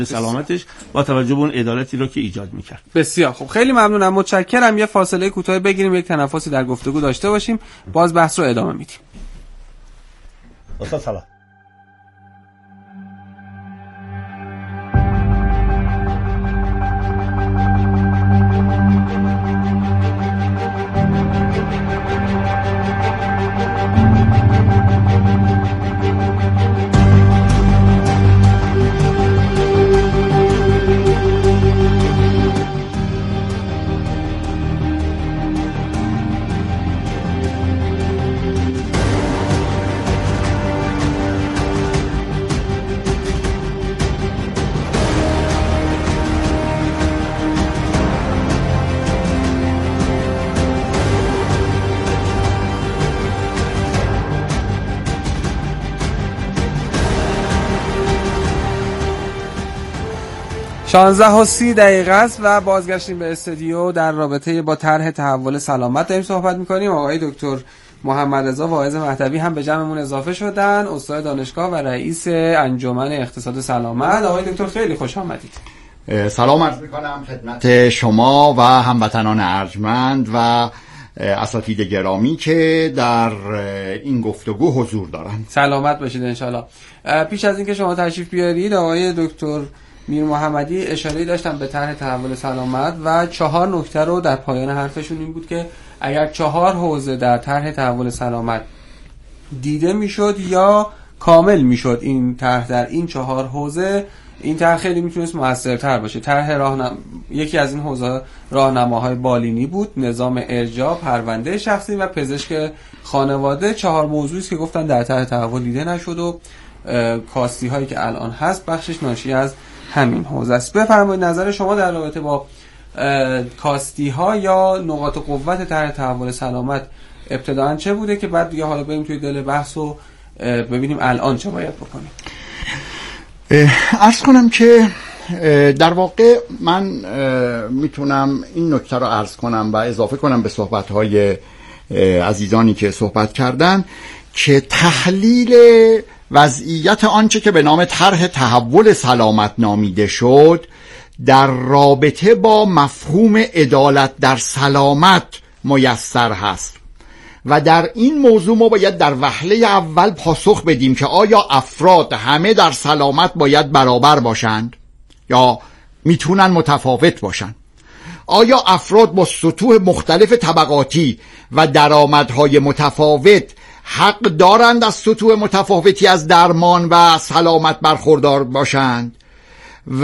سلامتش با توجه به اون عدالتی رو که ایجاد میکرد. بسیار خب، خیلی ممنونم، متشکرم. یه فاصله کوتاه بگیریم، یک تنفسی در گفتگو داشته باشیم، باز بحث رو ادامه میدیم. استاد سلام. شانزده و 30 دقیقه است و بازگشتیم به استودیو. در رابطه با طرح تحول سلامت داریم صحبت می‌کنیم. آقای دکتر محمد رضا واعظ مهدوی هم به جمعمون اضافه شدن، استاد دانشگاه و رئیس انجمن اقتصاد سلامت. آقای دکتر خیلی خوش آمدید. سلام عرض می‌کنم خدمت شما و هموطنان ارجمند و اساتید گرامی که در این گفتگو حضور دارند. سلامت باشید انشالله. پیش از اینکه شما تشریف بیارید، آقای دکتر میر محمدی اشاره داشتن به طرح تحول سلامت و 4 نکته رو در پایان حرفشون این بود که اگر 4 حوزه در طرح تحول سلامت دیده میشد یا کامل میشد این طرح در این 4 حوزه، این طرح خیلی میتونست موثرتر باشه. یکی از این حوزه راهنماهای بالینی بود، نظام ارجاع، پرونده شخصی و پزشک خانواده. 4 موضوعی است که گفتن در طرح تحول دیده نشد و کاستی هایی که الان هست بخشش ناشی از همین حوزه است. بفرمایید نظر شما در رابطه با کاستی ها یا نقاط قوت طرح تحول سلامت ابتداً چه بوده که بعد دیگه حالا بریم توی دل بحث و ببینیم الان چه باید بکنیم. عرض کنم که در واقع من میتونم این نکته رو عرض کنم و اضافه کنم به صحبت‌های عزیزانی که صحبت کردن که تحلیل وضعیت آنچه که به نام طرح تحول سلامت نامیده شد در رابطه با مفهوم عدالت در سلامت میسر هست و در این موضوع ما باید در وهله اول پاسخ بدیم که آیا افراد همه در سلامت باید برابر باشند یا میتونن متفاوت باشند؟ آیا افراد با سطوح مختلف طبقاتی و درآمدهای متفاوت حق دارند از سطوح متفاوتی از درمان و سلامت برخوردار باشند؟ و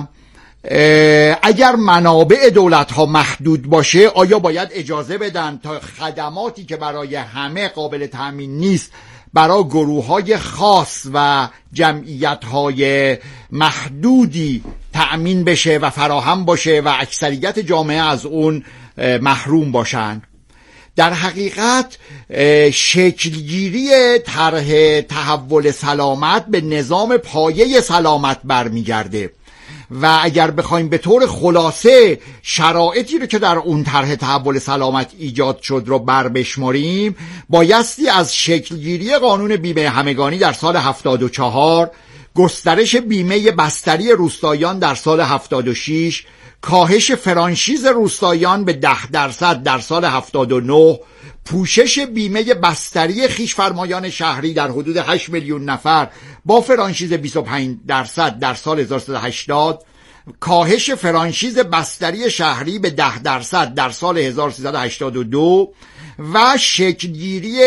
اگر منابع دولت ها محدود باشه آیا باید اجازه بدن تا خدماتی که برای همه قابل تأمین نیست برای گروه های خاص و جمعیت های محدودی تأمین بشه و فراهم باشه و اکثریت جامعه از اون محروم باشند؟ در حقیقت شکلگیری طرح تحول سلامت به نظام پایه سلامت برمیگرده و اگر بخوایم به طور خلاصه شرایطی رو که در اون طرح تحول سلامت ایجاد شد رو بشماریم، بایستی از شکلگیری قانون بیمه همگانی در سال 74، گسترش بیمه بستری روستاییان در سال 76، کاهش فرانشیز روستاییان به 10% در سال 79، پوشش بیمه بستری خویش‌فرمایان شهری در حدود 8 میلیون نفر با فرانشیز 25% در سال 1380، کاهش فرانشیز بستری شهری به 10% در سال 1382 و شکلگیری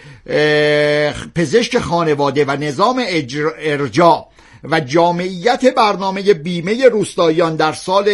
پزشک خانواده و نظام ارجاع و جامعیت برنامه بیمه روستاییان در سال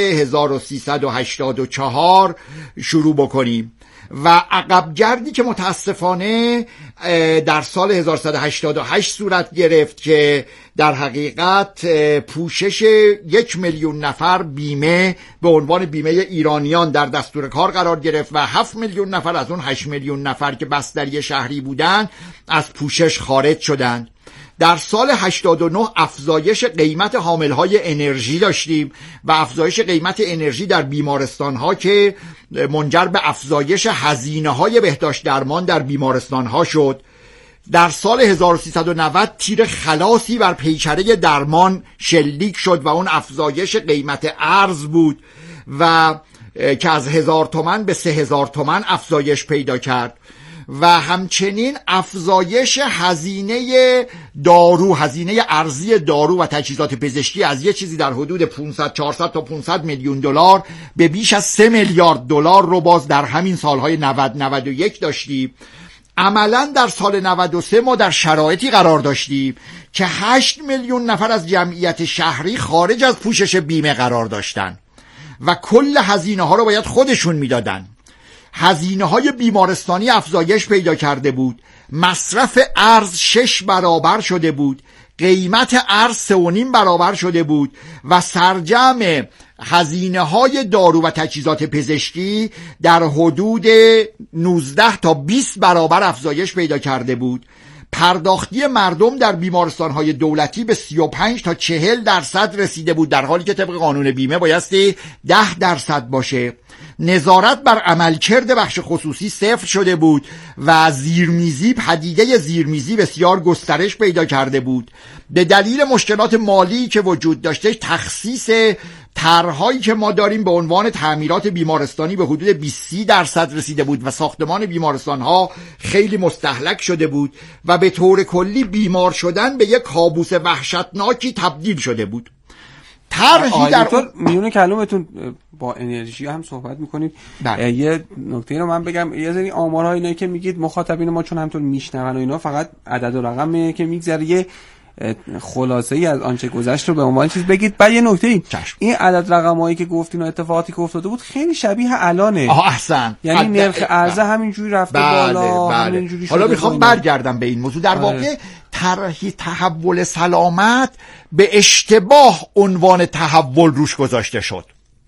1384 شروع بکنیم و عقبگردی که متاسفانه در سال 1188 صورت گرفت که در حقیقت پوشش 1 میلیون نفر بیمه به عنوان بیمه ایرانیان در دستور کار قرار گرفت و 7 میلیون نفر از اون 8 میلیون نفر که بستری شهری بودند از پوشش خارج شدند. در سال 89 افزایش قیمت حاملهای انرژی داشتیم و افزایش قیمت انرژی در بیمارستانها که منجر به افزایش هزینه‌های بهداشت درمان در بیمارستانها شد در سال 1390 تیر خلاصی بر پیکره درمان شلیک شد و اون افزایش قیمت ارز بود و که از 1000 تومان به 3000 تومان افزایش پیدا کرد و همچنین افزایش هزینه دارو، هزینه ارزی دارو و تجهیزات پزشکی از یه چیزی در حدود 400 تا 500 میلیون دلار به بیش از 3 میلیارد دلار رو باز در همین سالهای 90-91 داشتیم. عملا در سال 93 ما در شرایطی قرار داشتیم که 8 میلیون نفر از جمعیت شهری خارج از پوشش بیمه قرار داشتن و کل هزینه ها رو باید خودشون میدادن. هزینه های بیمارستانی افزایش پیدا کرده بود، مصرف ارز 6 برابر شده بود، قیمت ارز 3.5 برابر شده بود و سرجم هزینه های دارو و تجهیزات پزشکی در حدود 19 تا 20 برابر افزایش پیدا کرده بود. پرداختی مردم در بیمارستان‌های دولتی به 35 تا 40% رسیده بود، در حالی که طبق قانون بیمه بایستی 10% باشه. نظارت بر عملکرد بخش خصوصی صفر شده بود و زیرمیزی، پدیده زیرمیزی بسیار گسترش پیدا کرده بود. به دلیل مشکلات مالی که وجود داشته، تخصیص طرح‌هایی که ما داریم به عنوان تعمیرات بیمارستانی به حدود 20% رسیده بود و ساختمان بیمارستان‌ها خیلی مستهلک شده بود و به طور کلی بیمار شدن به یک کابوس وحشتناکی تبدیل شده بود. طرحی در میونه کلمتون با انرژی هم صحبت میکنید. یه نکته رو من بگم، یه سری آمارها اینایی که میگید مخاطبین ما چون همونطور میشنون و اینا فقط عدد و رقمه که میگذره، یه خلاصه ای از آنچه گذشت رو به عنوان چیز بگید. بعد یه نکته این عدد رقمایی که گفتین و اتفاقاتی که افتاده بود خیلی شبیه الانه. احسن. یعنی نرخ ارز همینجوری رفته بالا، همینجوری شده. حالا میخوام برگردم به این موضوع. در واقع طرحی تحول سلامت به اشتباه عنوان تحول روش گذاشته شد.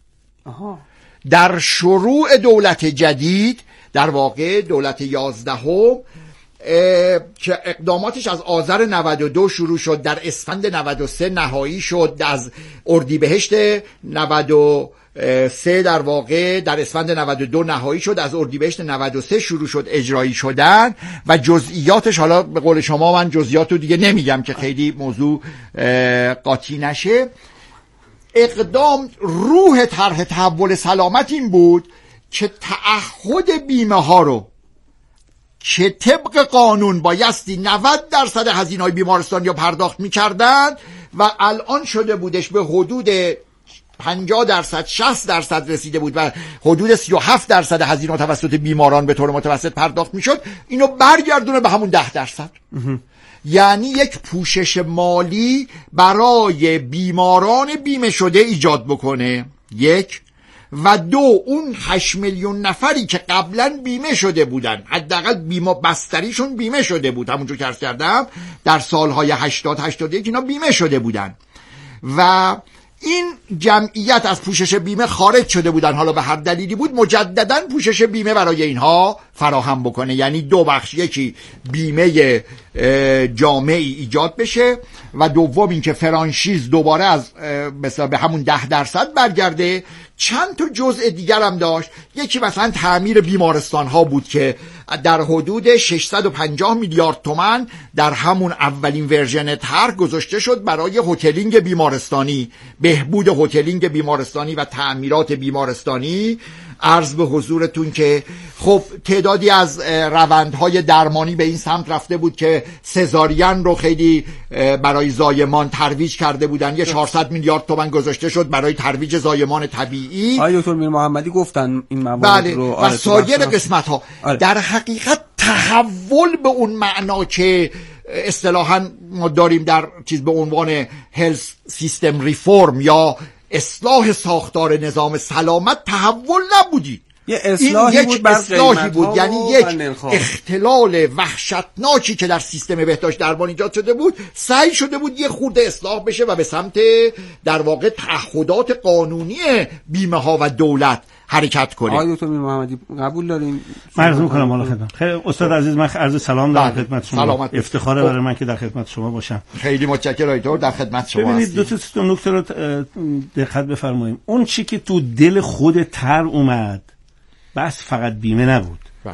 در شروع دولت جدید، در واقع دولت 11 که اقداماتش از آذر 92 شروع شد، در اسفند 93 نهایی شد، از اردیبهشت 93 در واقع در اسفند 92 نهایی شد، از اردیبهشت 93 شروع شد اجرایی شدن و جزئیاتش، حالا به قول شما من جزئیات رو دیگه نمیگم که خیلی موضوع قاطی نشه. اقدام روح طرح تحول سلامت این بود که تعهد بیمه ها رو که طبق قانون بایستی 90% هزینه‌های بیمارستانی رو پرداخت می‌کردن و الان شده بودش به حدود 50% 60% رسیده بود و حدود 37% هزینه توسط بیماران به طور متوسط پرداخت می‌شد، اینو برگردونه به همون 10%. یعنی یک پوشش مالی برای بیماران بیمه شده ایجاد بکنه، یک، و دو، اون 8 میلیون نفری که قبلا بیمه شده بودن، حداقل بیمه بستریشون بیمه شده بود، همونجور که عرض کردم در سالهای 80-81 اینا بیمه شده بودن و این جمعیت از پوشش بیمه خارج شده بودن، حالا به هر دلیلی بود، مجددا پوشش بیمه برای اینها فراهم بکنه. یعنی دو بخش، یکی بیمه جامعی ایجاد بشه و دوم این که فرانشیز دوباره از مثلا به همون 10% برگرده. چند تا جزء دیگر هم داشت. یکی مثلا تعمیر بیمارستان ها بود که در حدود 650 میلیارد تومان در همون اولین ورژن طرح گذاشته شد برای هتلینگ بیمارستانی، بهبود هتلینگ بیمارستانی و تعمیرات بیمارستانی. عرض به حضورتون که خب تعدادی از روندهای درمانی به این سمت رفته بود که سزارین رو خیلی برای زایمان ترویج کرده بودن. یه 400 میلیارد تومان گذاشته شد برای ترویج زایمان طبیعی. آقای دکتر میر محمدی گفتن این موارد رو و سایر قسمت ها. در حقیقت تحول به اون معنا که اصطلاحاً ما داریم در چیز به عنوان هلث سیستم ریفورم یا اصلاح ساختار نظام سلامت تحول نبودی، یه اصلاحی بود، یعنی یک اختلال وحشتناکی که در سیستم بهداشت درمان ایجاد شده بود سعی شده بود یه خورده اصلاح بشه و به سمت در واقع تعهدات قانونی بیمه ها و دولت حرکت کنه. آقای دکتر میر محمدی قبول دارین؟ عرض می‌کنم والا خدمت. خیلی استاد عزیز، من عرض سلام دارم خدمت شما. افتخاره برای من که در خدمت شما باشم. خیلی متشکرم دکتر، در خدمت شما هستم. ببینید دو تا نکته رو دقت بفرمایید. اون چی که تو دل خود طرح اومد بس فقط بیمه نبود.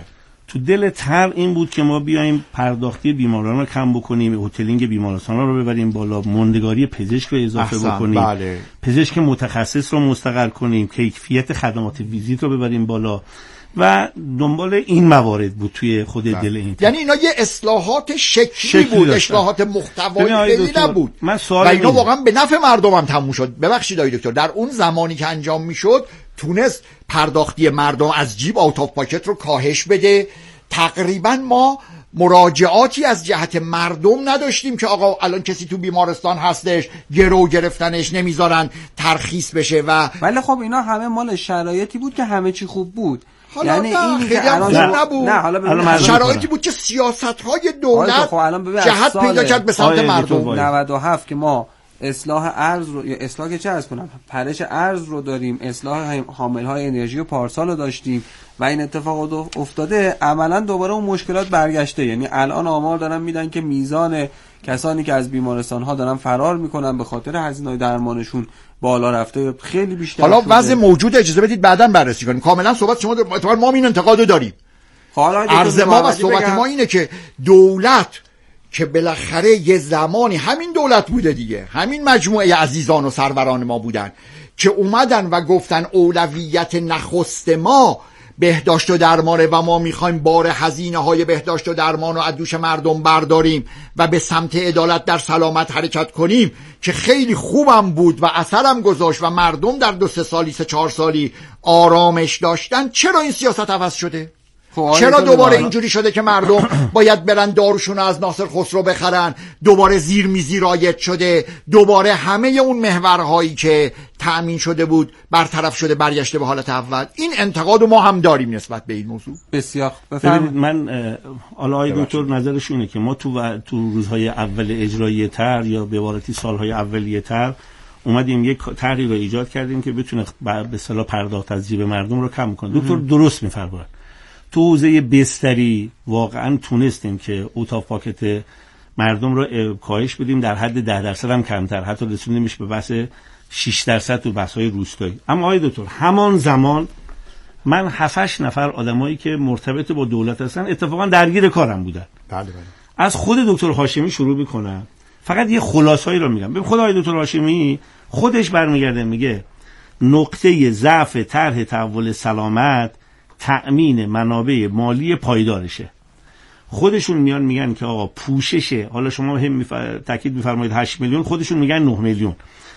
تو دل طرح این بود که ما بیایم پرداختی بیماران رو کم بکنیم، هتلینگ بیمارستان رو ببریم بالا، موندگاری پزشک رو اضافه بکنیم، بله. پزشک متخصص رو مستقر کنیم، کیفیت خدمات ویزیت رو ببریم بالا و دنبال این موارد بود توی خود دل این. یعنی اینا یه اصلاحات شکلی بود، اصلاحات محتوایی خیلی نبود و اینا واقعا به نفع مردم هم تموم شد. ببخشید آقای دکتر، در اون زمانی که انجام میشد تونست پرداختی مردم از جیب آوت آف پاکت رو کاهش بده. تقریبا ما مراجعاتی از جهت مردم نداشتیم که آقا الان کسی تو بیمارستان هستش گرو گرفتنش نمیذارن ترخیص بشه و ولی خب اینا همه مال شرایطی بود که همه چی خوب بود. یعنی این که الان نبود. نه حالا شرایطی بود که سیاست‌های دولت جهت پیدا کرد به سمت مردم. 97 که ما اصلاح ارز رو یا اصلاح که چه عرض کنم پرش ارز رو داریم، اصلاح حامل‌های انرژی و پارسال رو داشتیم و این اتفاقات افتاده، عملاً دوباره اون مشکلات برگشته. یعنی الان آمار دارن میدن که میزان کسانی که از بیمارستان‌ها دارن فرار میکنن به خاطر هزینه‌های درمانشون بالا رفته، خیلی بیشتر. حالا وضع موجود اجازه بدید بعداً بررسی کنیم. کاملاً صحبت شما ما این انتقادو داریم. عرض ما و صحبت ما اینه که دولت که بالاخره یه زمانی همین دولت بوده دیگه، همین مجموعه عزیزان و سروران ما بودن که اومدن و گفتن اولویت نخست ما بهداشت و درمانه و ما میخوایم بار هزینه های بهداشت و درمان رو از دوش مردم برداریم و به سمت عدالت در سلامت حرکت کنیم، که خیلی خوبم بود و اثرم گذاشت و مردم در 2-3 سالی 3-4 سالی آرامش داشتن. چرا این سیاست عوض شده؟ چرا دوباره اینجوری شده که مردم باید برن داروشون از ناصر خسرو بخرن؟ دوباره زیرمیزی رایج شده، دوباره همه اون محورهایی که تأمین شده بود برطرف شده، برگشته به حالت اول. این انتقاد ما هم داریم نسبت به این موضوع. بسیار بفرمایید. من آقای دکتر نظرش اینه که ما تو روزهای اول اجرایی طرح یا به عبارتی سالهای اولیه طرح اومدیم یک طرحی رو ایجاد کردیم که بتونه به اصطلاح پرداخت از جیب مردم رو کم کنه. دکتر درست می‌فرمایند. تو حوزه بستری واقعا تونستیم که اوت آف پاکت مردم رو کاهش بدیم، در حد 10% هم کمتر، حتی رسوندیمش به بحث 6% تو بحث‌های روستایی. اما آقای دکتر همان زمان من 7-8 نفر آدمایی که مرتبط با دولت هستن اتفاقا درگیر کارم بودن. بله. از خود دکتر هاشمی شروع می‌کنم، فقط یه خلاصه‌ای رو میگم. ببین خود آقای دکتر هاشمی خودش برمیگرده میگه نقطه ضعف طرح تحول سلامت تأمین منابع مالی پایدارشه. خودشون میان میگن که آقا پوششه، حالا شما هم تاکید میفرمایید 8 میلیون، خودشون میگن 9 میلیون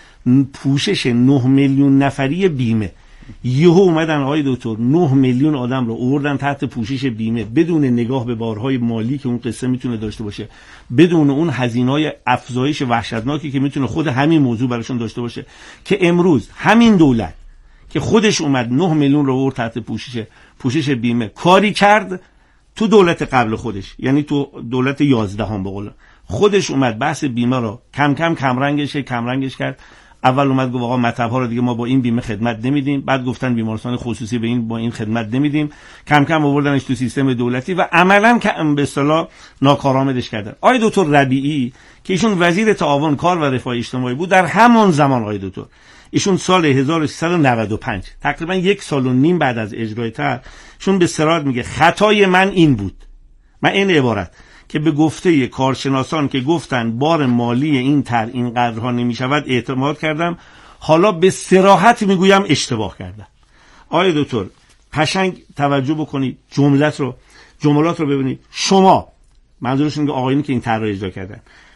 پوشش 9 میلیون نفری بیمه. یهو اومدن آقای دکتر 9 میلیون آدم رو آوردن تحت پوشش بیمه بدون نگاه به بارهای مالی که اون قصه میتونه داشته باشه، بدون اون هزینه‌های افزایش وحشتناکی که میتونه خود همین موضوع براشون داشته باشه، که امروز همین دولت که خودش اومد 9 میلیون رو آورد تحت پوشش بیمه، کاری کرد تو دولت قبل خودش، یعنی تو دولت 11 به قول خودش اومد بحث بیمه رو کم کم کمرنگش کرد. اول اومد گفت آقا مطب‌ها رو دیگه ما با این بیمه خدمت نمیدیم، بعد گفتن بیمارستان خصوصی با این خدمت نمیدیم، کم کم آوردنش تو سیستم دولتی و عملاً به اصطلاح ناکارآمدش کردن. آقای دکتر ربیعی که ایشون وزیر تعاون کار و رفاه اجتماعی بود در همان زمان، آقای دکتر ایشون سال 1395 تقریبا 1.5 سال بعد از اجرای طرح ایشون به صراحت میگه خطای من این بود، من این عبارت که به گفته کارشناسان که گفتن بار مالی این طرح اینقدرها نمیشود اعتماد کردم، حالا به صراحت میگویم اشتباه کردم. آقای دکتر قشنگ توجه بکنید، جملات رو ببینید. شما منظورشون که آقایونی که این طرح رو اجرا کردن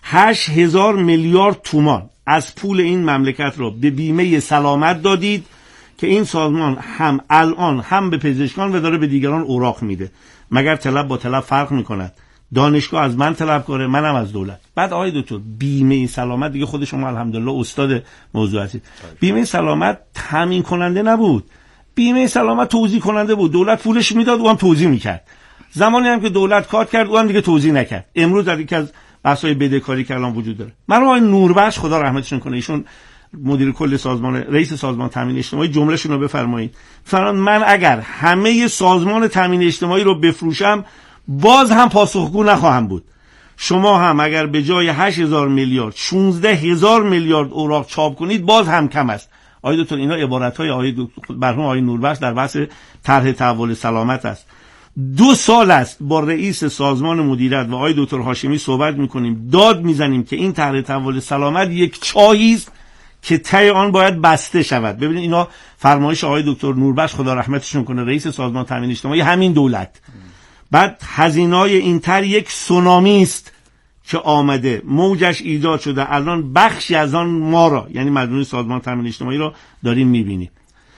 8000 میلیارد تومان از پول این مملکت رو به بیمه سلامت دادید که این سازمان هم الان هم به پزشکان و داره به دیگران اوراق میده. مگر طلب با طلب فرق میکند؟ دانشگاه از من طلب کنه، منم از دولت. بعد آقای دکتر بیمه سلامت دیگه خود شما الحمدلله استاد موضوع هستید. بیمه سلامت تامین کننده نبود، بیمه سلامت توزیع کننده بود. دولت پولش میداد، اون هم توزیع میکرد. زمانی هم که دولت کات کرد، اون هم دیگه توزیع نکرد. امروز در یکی از بحث‌های بدهکاری که الان وجود داره، مرحوم آقای نوربخش خدا رحمتشون کنه، ایشون مدیر کل سازمان، رئیس سازمان تامین اجتماعی، جملهشون رو بفرمایید. فرمان من اگر همه سازمان تامین اجتماعی رو بفروشم باز هم پاسخگو نخواهم بود. شما هم اگر به جای 8000 میلیارد 16000 میلیارد اوراق چاپ کنید باز هم کم است. آقای دکتر اینا عبارت‌های مرحوم آقای نوربخش در بحث طرح تحول سلامت است. 2 سال است با رئیس سازمان مدیریت و آقای دکتر هاشمی صحبت میکنیم، داد میزنیم که این طرح تحول سلامت یک چاهی است که ته آن باید بسته شود. ببینید اینا فرمایش آقای دکتر نوربخش خدا رحمتشون کنه، رئیس سازمان تامین اجتماعی همین دولت. بعد هزینه‌های این طرح یک سونامی است که آمده، موجش ایجاد شده، الان بخشی از آن ما را، یعنی مجموعه سازمان تامین اجتماعی را داریم میبینیم.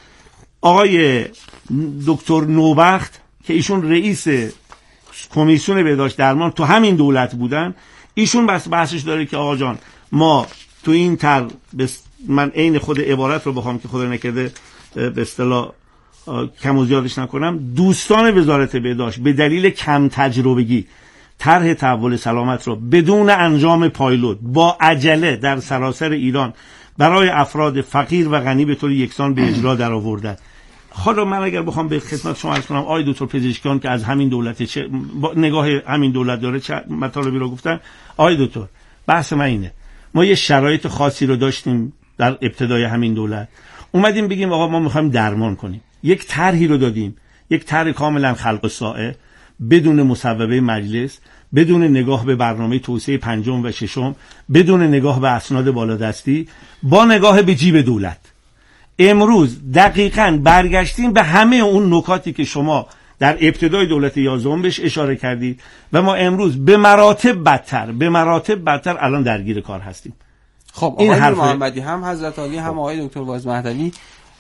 آقای دکتر نوبخت که ایشون رئیس کمیسیون بهداشت درمان تو همین دولت بودن، ایشون بس بحثش داره که آقا جان ما تو این طرح، من عین خود عبارت رو بخوام که خدا نکرده به اصطلاح کم و زیادش نکنم، دوستان وزارت بهداشت به دلیل کم تجربگی طرح تحول سلامت رو بدون انجام پایلوت با عجله در سراسر ایران برای افراد فقیر و غنی به طور یکسان به اجرا در آوردن. حالا من اگر بخوام به خدمت شما عرض کنم آقای دکتر پزشکیان که از همین دولت چه نگاه همین دولت داره چه مطالبی رو گفتن، آقای دکتر بحث من اینه، ما یه شرایط خاصی رو داشتیم در ابتدای همین دولت، اومدیم بگیم آقا ما میخوایم درمان کنیم، یک طرحی رو دادیم، یک طرح کاملا خلق سائه بدون مصوبه مجلس، بدون نگاه به برنامه توسعه 5 و 6، بدون نگاه به اسناد بالادستی، با نگاه به جیب دولت. امروز دقیقاً برگشتیم به همه اون نکاتی که شما در ابتدای دولت 11 بهش اشاره کردید و ما امروز به مراتب بدتر الان درگیر کار هستیم. خب آقای محمدی هم حضرت عالی هم آقای دکتر باز مهدوی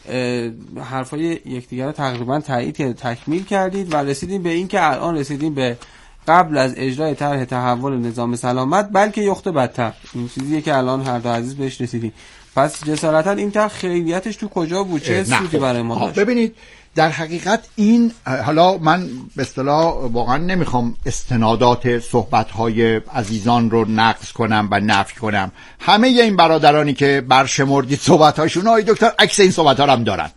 حرفای یکدیگر رو تقریبا تکمیل کردید و رسیدیم به این که الان رسیدیم به قبل از اجرای طرح تحول نظام سلامت بلکه یخت بدتر. این چیزیه که الان هر دو عزیز بهش رسیدیم. پس جسارتا این طرح خیلیتش تو کجا بود؟ چه سودی برای ما داشت؟ ببینید در حقیقت این، حالا من به اصطلاح واقعا نمیخوام استنادات صحبت‌های عزیزان رو نقض کنم و نفی کنم، همه این برادرانی که برشمردید صحبت‌هاشون، آقای دکتر عکس این صحبت‌ها رو هم دارن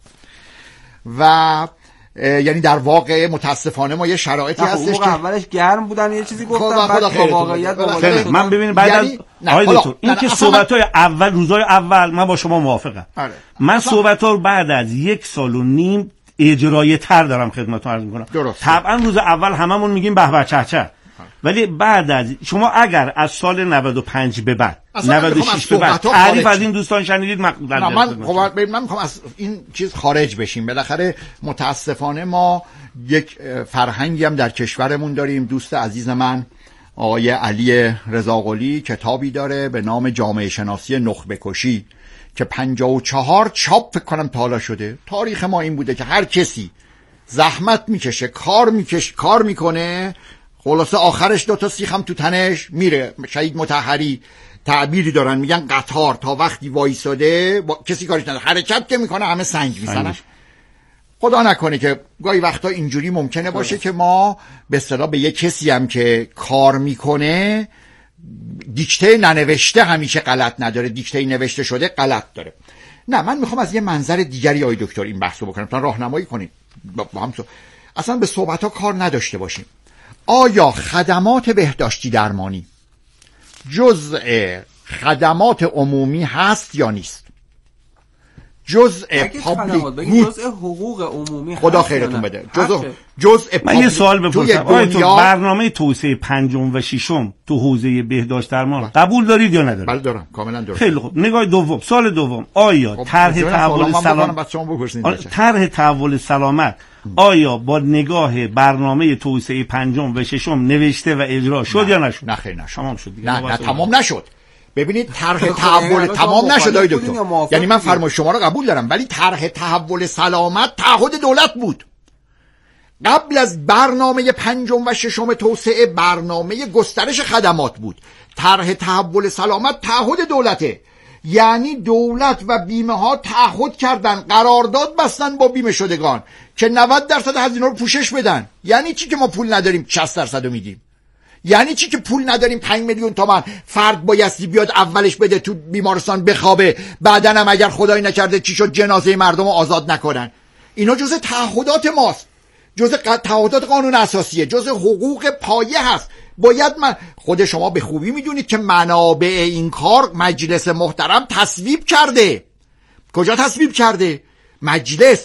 و یعنی در واقع متاسفانه ما یه شرایطی هستش که اولش گرم بودن یه چیزی گفتن بعد واقعیت من ببینید بعد از آقای دکتر این که صحبت‌های اول روزای اول من با شما موافقم. من صحبت‌ها رو بعد از 1.5 سال اجرایی تر دارم خدمتتون عرض می‌کنم. طبعا روز اول هممون میگیم به به چه چه، ولی بعد از شما اگر از سال 95 به بعد 96 به بعد تعریف از این دوستان شنیدید من میخوام از این چیز خارج بشیم. بالاخره متاسفانه ما یک فرهنگی هم در کشورمون داریم. دوست عزیز من آقای علی رضاقلی کتابی داره به نام جامعه شناسی نخبه کشی که 54 چاپ فکر کنم تا حالا شده. تاریخ ما این بوده که هر کسی زحمت میکشه، کار میکنه، خلاصه آخرش 2 تا سیخ هم تو تنش میره. شهید مطهری تعبیری دارن میگن قطار تا وقتی وایساده کسی کارش نداره، حرکت که میکنه همه سنگ میزنن. خدا نکنه که گاهی وقتا اینجوری ممکنه باشه که ما به اصطلاح به یک کسی هم که کار میکنه دیکته ننوشته همیشه غلط نداره، دیکته نوشته شده غلط داره. نه، من میخوام از یه منظر دیگری آقای دکتر این بحثو بکنم تا راهنمایی کنید با هم اصلا به صحبت‌ها کار نداشته باشیم. آیا خدمات بهداشتی درمانی جزء خدمات عمومی هست یا نیست؟ جزء جزء حقوق عمومی هست؟ خدا خیرتون بده. جزء من یه سوال بپرسم، برنامه توسعه 5 و 6 تو حوزه بهداشت درمان قبول دارید یا ندارید؟ بله دارم، کاملا دارم. خیلی خوب. نگاه دوم، سال دوم، آیا طرح تحول سلامت آیا با نگاه برنامه توسعه 5 و 6 نوشته و اجرا شد یا نشد؟ نه خیر نشد. تمام شد دیگه. نه تمام نشد. ببینید طرح تحول تمام نشد آقای دکتر. یعنی من فرمایش شما رو قبول دارم ولی طرح تحول سلامت تعهد دولت بود. قبل از برنامه 5 و 6 توسعه برنامه گسترش خدمات بود. طرح تحول سلامت تعهد دولته. یعنی دولت و بیمه ها تعهد کردن، قرارداد بستن با بیمه شدگان که 90% هزینه رو پوشش بدن. یعنی چی که ما پول نداریم 60% رو میدیم؟ یعنی چی که پول نداریم 5 میلیون تومان فرد بایستی بیاد اولش بده تو بیمارستان بخوابه، بعدن هم اگر خدای نکرده چی شد جنازه مردم رو آزاد نکنن؟ اینا جزء تعهدات ماست، جزء تعهدات قانون اساسیه، جزء حقوق پایه هست. باید خود شما به خوبی میدونید که منابع این کار مجلس محترم تصویب کرده. کجا تصویب کرده؟ مجلس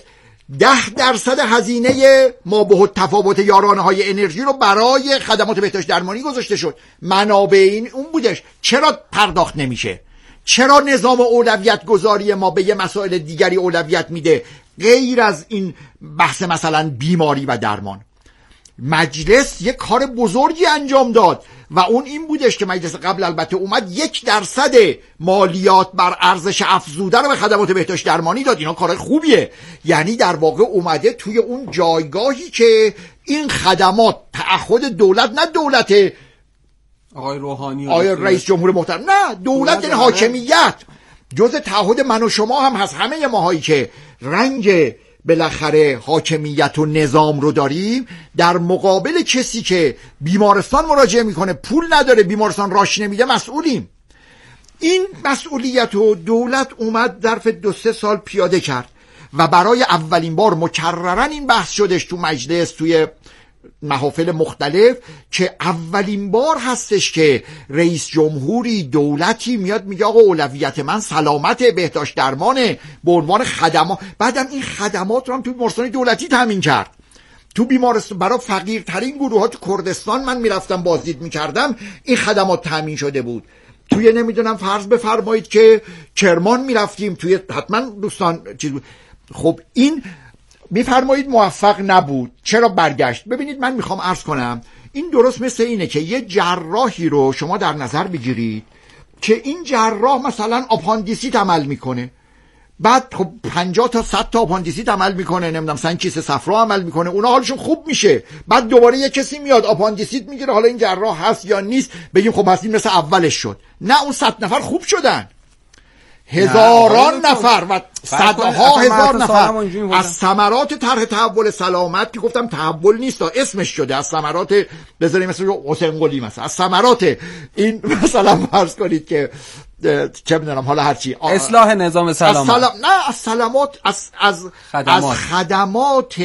10% هزینه ما به تفاوت یارانه های انرژی رو برای خدمات بهداشت درمانی گذاشته شد. منابع این اون بودش. چرا پرداخت نمیشه؟ چرا نظام اولویت گذاری ما به یه مسائل دیگری اولویت میده غیر از این بحث مثلا بیماری و درمان؟ مجلس یک کار بزرگی انجام داد و اون این بودش که مجلس قبل البته اومد 1% مالیات بر ارزش افزوده رو به خدمات بهداشت درمانی داد. اینا کار خوبیه، یعنی در واقع اومده توی اون جایگاهی که این خدمات تعهد دولت، نه دولت آقای روحانی آقای رئیس جمهور محترم، نه دولت این حاکمیت، جز تعهد من و شما هم هست، همه ماهایی که رنگ بالاخره حاکمیت و نظام رو داریم، در مقابل کسی که بیمارستان مراجعه میکنه پول نداره، بیمارستان راش نمیده، مسئولیم. این مسئولیت رو دولت اومد ظرف 2-3 سال پیاده کرد و برای اولین بار مکررن این بحث شدش تو مجلس، توی محافل مختلف، که اولین بار هستش که رئیس جمهوری دولتی میاد میگه آقا اولویت من سلامت بهداشت درمانه به عنوان خدمات. بعدم این خدمات رو هم تو بیمارستان دولتی تامین کرد. تو بیمارستان برای فقیرترین گروه ها تو کردستان من میرفتم بازدید میکردم، این خدمات تامین شده بود. توی نمیدونم فرض بفرمایید که کرمان میرفتیم، توی حتما دوستان چیز بود. خب این میفرمایید موفق نبود، چرا برگشت؟ ببینید من میخوام عرض کنم این درست مثل اینه که یه جراحی رو شما در نظر بگیرید که این جراح مثلا آپاندیسیت عمل میکنه، بعد خب 50 تا 100 تا آپاندیسیت عمل میکنه، نمیدونم سنگ کیسه صفرا عمل میکنه، اونا حالشون خوب میشه، بعد دوباره یه کسی میاد آپاندیسیت میگیره، حالا این جراح هست یا نیست، بگیم خب هستیم مثل اولش شد. نه، اون 100 نفر خوب شدن، هزاران نفر و صدها هزار نفر از ثمرات طرح تحول سلامت، که گفتم تحول نیست اسمش شده، از ثمرات بذاریم مثل حسین قلی مثلا، از ثمرات این مثلا فرض کنید که چه میدونم حالا هرچی اصلاح نظام سلامت، نه از سلامات، از خدمات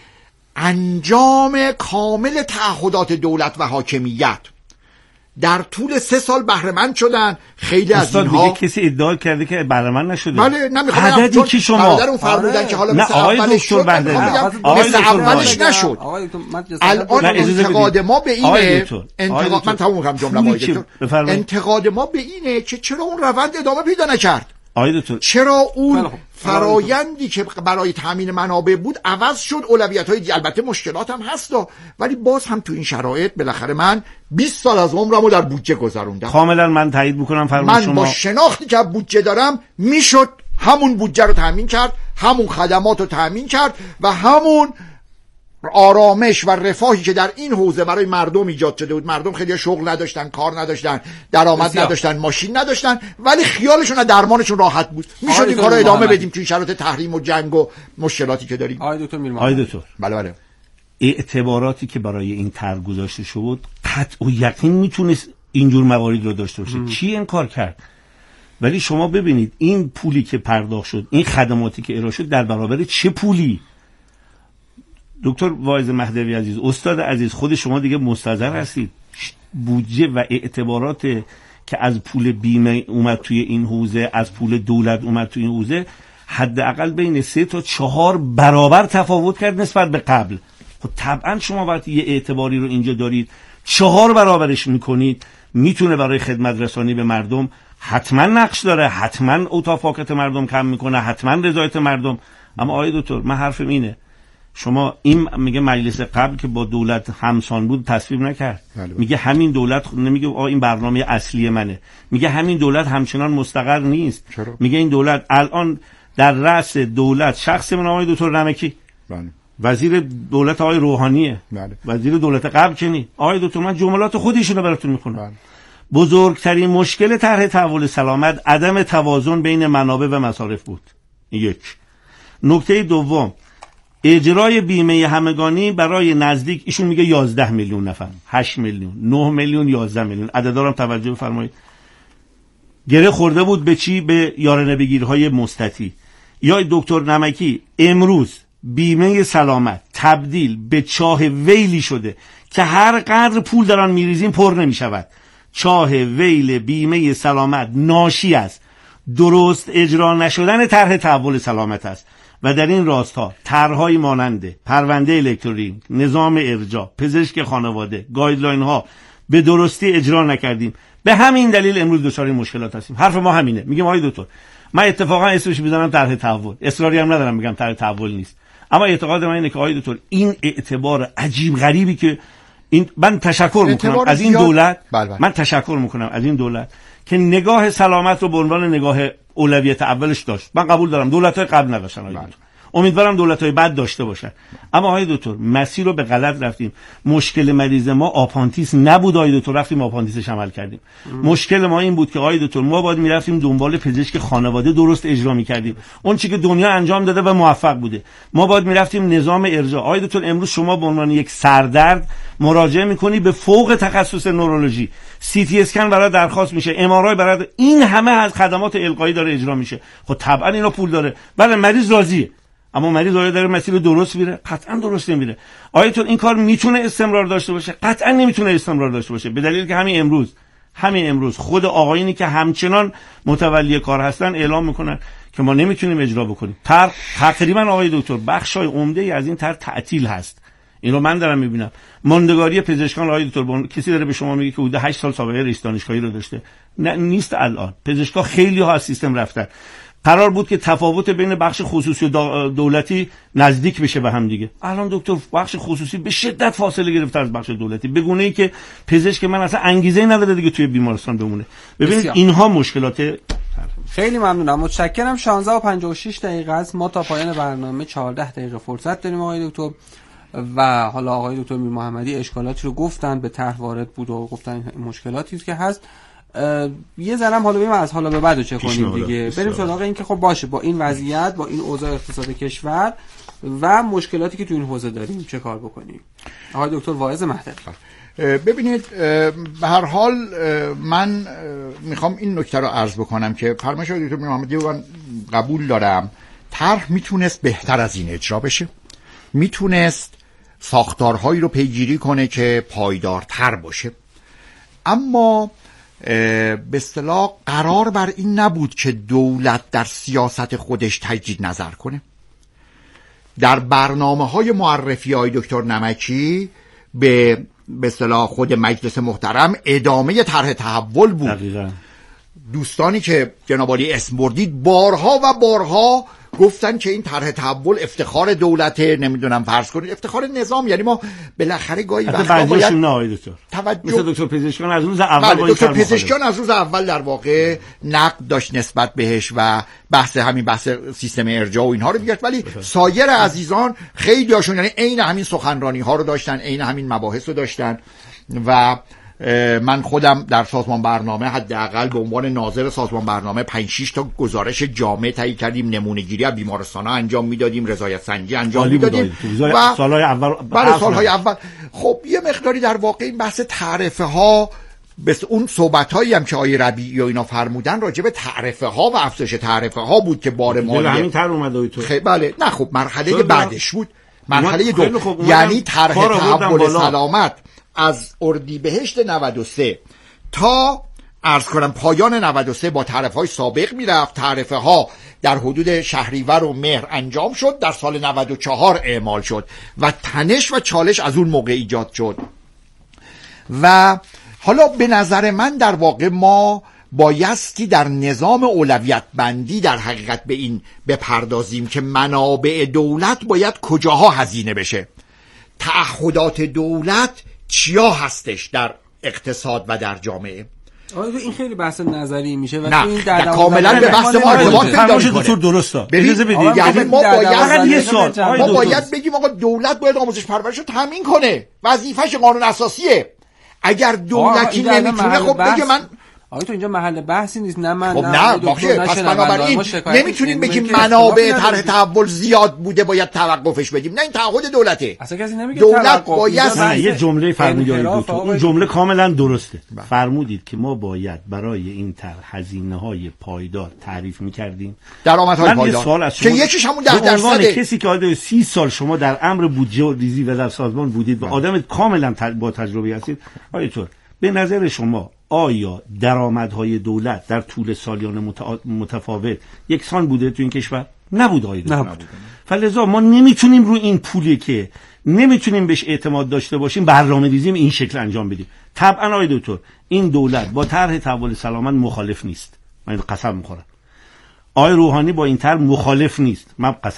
انجام کامل تعهدات دولت و حاکمیت در طول 3 سال بهره مند شدن. خیلی از اینها دیگه کسی ادعا کرده که بهره مند نشده. بله، نمیخوام عددی که شما برادرون فرمودن که حالا مثل اولش شد، مثل اولش نشد. الان انتقاد ما به اینه، من تموم می‌کنم جمله انتقاد ما به اینه که چرا اون روند ادامه پیدا نکرد؟ چرا اون فرایندی که برای تامین منابع بود عوض شد؟ اولویت‌های دیگه البته مشکلات هم هست، ولی باز هم تو این شرایط بالاخره من 20 سال از عمرمو در بودجه گذروندم. کاملا من تایید میکنم فرمان شما. من با شناختی که بودجه دارم میشد همون بودجه رو تامین کرد، همون خدمات رو تامین کرد و همون آرامش و رفاهی که در این حوزه برای مردم ایجاد شده بود. مردم خیلی شغل نداشتن، کار نداشتن، درآمد نداشتن، ماشین نداشتن، ولی خیالشون و درمانشون راحت بود. میشد این کارو ادامه بدیم توی شرایط تحریم و جنگ و مشکلاتی که داریم. آقای دکتر میرمحمدی، بله اعتباراتی که برای این طرح گذاشته شد قطع و یقین میتونست اینجور موارد رو داشته باشه. کی انکار کرد؟ ولی شما ببینید این پولی که پرداخت شد، این خدماتی که ارائه شد، در برابر چه پولی؟ دکتر واعظ مهدوی عزیز، استاد عزیز، خود شما دیگه مستحضر هستید بودجه و اعتبارات که از پول بیمه اومد توی این حوزه، از پول دولت اومد توی این حوزه، حداقل بین 3 تا 4 برابر تفاوت کرد نسبت به قبل. خب طبعا شما وقتی یه اعتباری رو اینجا دارید 4 برابرش میکنید، میتونه برای خدمت رسانی به مردم حتما نقش داره، حتما اوتافاکت مردم کم میکنه، حتما رضایت مردم. اما آقای دکتر، من حرفم اینه، شما این میگه مجلس قبل که با دولت همسان بود تصویب نکرد. میگه همین دولت، نمیگه این برنامه اصلی منه، میگه همین دولت همچنان مستقر نیست. میگه این دولت الان در رأس دولت شخص من آقای دکتر نمکی، وزیر دولت آقای روحانیه، وزیر دولت قبل که نی. آقای دکتر من جملات خودشون رو براتون میخونم. بزرگترین مشکل طرح تحول سلامت عدم توازن بین منابع و مصارف بود. یک. نکته دوم، اجرای بیمه همگانی برای نزدیک، ایشون میگه 11 میلیون نفر، 8 میلیون، 9 میلیون، 11 میلیون، عددارم توجه بفرمایید. گره خورده بود به چی؟ به یارانه بگیرهای مستطیل. یا دکتر نمکی امروز بیمه سلامت تبدیل به چاه ویلی شده که هر قدر پول دارن میریزیم پر نمیشود. چاه ویل بیمه سلامت ناشی است درست اجرا نشدن طرح تحول سلامت است و در این راستا طرح‌های مانند پرونده الکترونیک، نظام ارجاع، پزشک خانواده، گایدلاین ها به درستی اجرا نکردیم. به همین دلیل امروز دچار این مشکلات هستیم. حرف ما همینه. میگم آقای دکتر، من اتفاقا اسمش میذارم طرح تحول، اصراری هم ندارم میگم طرح تحول نیست، اما اعتقاد من اینه که آقای دکتر این اعتبار عجیب غریبی که من تشکر میکنم از این دولت، من تشکر میکنم از این دولت که نگاه سلامت رو به عنوان نگاه اولویت اولش داشت. من قبول دارم دولت‌های قبل نداشتن آقای دکتر، امیدوارم دولت‌های بعد داشته باشن، اما آقای دکتر مسیر رو به غلط رفتیم. مشکل مریض ما آپانتیس نبود آقای دکتر، رفتیم آپانتیسش عمل کردیم. مشکل ما این بود که آقای دکتر ما باید میرفتیم دنبال پزشک خانواده درست اجرا می‌کردیم، اون چیزی که دنیا انجام داده و موفق بوده. ما باید میرفتیم نظام ارجاع. آقای دکتر امروز شما به عنوان یک سردرد مراجعه می‌کنی به فوق تخصص نورولوژی، سی تی اسکن برای درخواست میشه، ام آر آی برای، این همه از خدمات القایی داره اجرا میشه. خب طبعا اینا پول داره، بله مریض راضیه، اما مریض آیا در مسیر درست میره؟ قطعا درست نمیره. آیا تو این کار میتونه استمرار داشته باشه؟ قطعا نمیتونه استمرار داشته باشه، به دلیلی که همین امروز خود آقایونی که همچنان متولی کار هستن اعلام میکنن که ما نمیتونیم اجرا بکنیم. تقریبا آقای دکتر بخشای عمده از این طرح تعطیل هست. این رو من دارم میبینم. ماندگاری پزشکان آقای دکتر، کسی داره به شما میگه که حدود 8 سال سابقه رئیس دانشگاهی رو داشته؟ نه، نیست. الان پزشکا خیلی ها از سیستم رفتن. قرار بود که تفاوت بین بخش خصوصی و دولتی نزدیک بشه به هم دیگه. الان دکتر بخش خصوصی به شدت فاصله گرفته از بخش دولتی، به گونه‌ای که پزشک من اصلا انگیزه نداره دیگه توی بیمارستان بمونه. ببینید اینها مشکلات. خیلی ممنونم، متشکرم. 16:56 است. ما تا پایان برنامه 14 دقیقه فرصت داریم آقای دکتر، و حالا آقای دکتر میر محمدی اشکالاتی رو گفتن، به طرح وارد بود و گفتن مشکلاتی که هست. یه ذرم حالا ببینیم از حالا به بعد چه کنیم دیگه. بریم سراغ این که خب باشه با این وضعیت، با این اوضاع اقتصاد کشور و مشکلاتی که تو این حوزه داریم چه کار بکنیم. آقای دکتر واعظ مهدوی، ببینید به هر حال من میخوام این نکته رو عرض بکنم که فرمایش آقای دکتر میر محمدی رو من قبول دارم. طرح میتونست بهتر از این اجرا بشه، میتونست ساختارهایی رو پیگیری کنه که پایدارتر باشه، اما به اصطلاح قرار بر این نبود که دولت در سیاست خودش تجدید نظر کنه. در برنامه‌های معرفی‌های دکتر نمکی به اصطلاح خود مجلس محترم ادامه طرح تحول بود. دقیقاً. دوستانی که جناب عالی اسم بردید بارها و بارها گفتن که این طرح تحول افتخار دولته، نمیدونم فرض کنید افتخار نظام، یعنی ما بالاخره گاهی وقتا باید مثل دکتر پزشکیان از روز اول دکتر پزشکیان از روز اول در واقع نقد داشت نسبت بهش و بحث سیستم ارجاع و اینها رو میگفت، ولی سایر عزیزان خیلی هاشون یعنی عین همین سخنرانی ها رو داشتن، عین همین مباحث رو داشتن. و من خودم در سازمان برنامه حداقل به عنوان ناظر سازمان برنامه 5-6 تا گزارش جامع تهیه کردیم، نمونه‌گیری از بیمارستان‌ها انجام میدادیم، رضایت سنجی انجام میدادیم و سالهای اول. بله سالهای اول. خب یه مقداری در واقع این بحث تعرفه ها، بس اون صحبتایی هم که آقای ربیعی و اینا فرمودن راجع به تعرفه ها و افزایش تعرفه ها بود که بار مالیه همین طرح اومد تو. بله نه خب مرحله بعدش بود، مرحله دو، یعنی طرح تحول سلامت از اردیبهشت 93 تا عرض کنم پایان 93 با تعرفه‌های سابق میرفت. تعرفه ها در حدود شهریور و مهر انجام شد، در سال 94 اعمال شد و تنش و چالش از اون موقع ایجاد شد. و حالا به نظر من در واقع ما بایستی در نظام اولویت بندی در حقیقت به این بپردازیم که منابع دولت باید کجاها هزینه بشه، تعهدات دولت چیا هستش در اقتصاد و در جامعه. این خیلی بحث نظری میشه و نه این کاملا به بحث ما ارتباط پیدا میکنه. درسته. اجازه بدید یعنی ما باید بگیم آقا دولت باید آموزش پرورش رو تامین کنه، وظیفش قانون اساسیه. اگر دولتی نمیتونه خب بگه من آقا تو اینجا محل بحثی نیست. نه من خب نه باشه، پس بنابراین نمیتونیم بگیم منابع طرح تحول زیاد بوده باید توقفش بدیم. نه این تعهد دولته. اصلا کسی نمیگه دولت باید یه جمله فرمودید، اون جمله کاملا درسته. فرمودید که ما باید برای این طرح هزینه‌های پایدار تعریف می‌کردیم، درآمدهای پایدار که یکیش همون 10%. کسی که حدود 30 سال شما در امر بودجه و ریزی و در سازمان بودید و آدم کاملا با تجربه هستید، آقای دکتر به نظر شما آیا درآمدهای دولت در طول سالیان متفاوت یکسان بوده تو این کشور؟ نبود آقای دکتر. فلذا ما نمیتونیم رو این پولی که نمیتونیم بهش اعتماد داشته باشیم برنامه‌ریزی این شکل انجام بدیم. طبعا آقای دکتر این دولت با طرح تحول سلامت مخالف نیست، من قسم میخورم. آقای روحانی با این طرح مخالف نیست، من قسم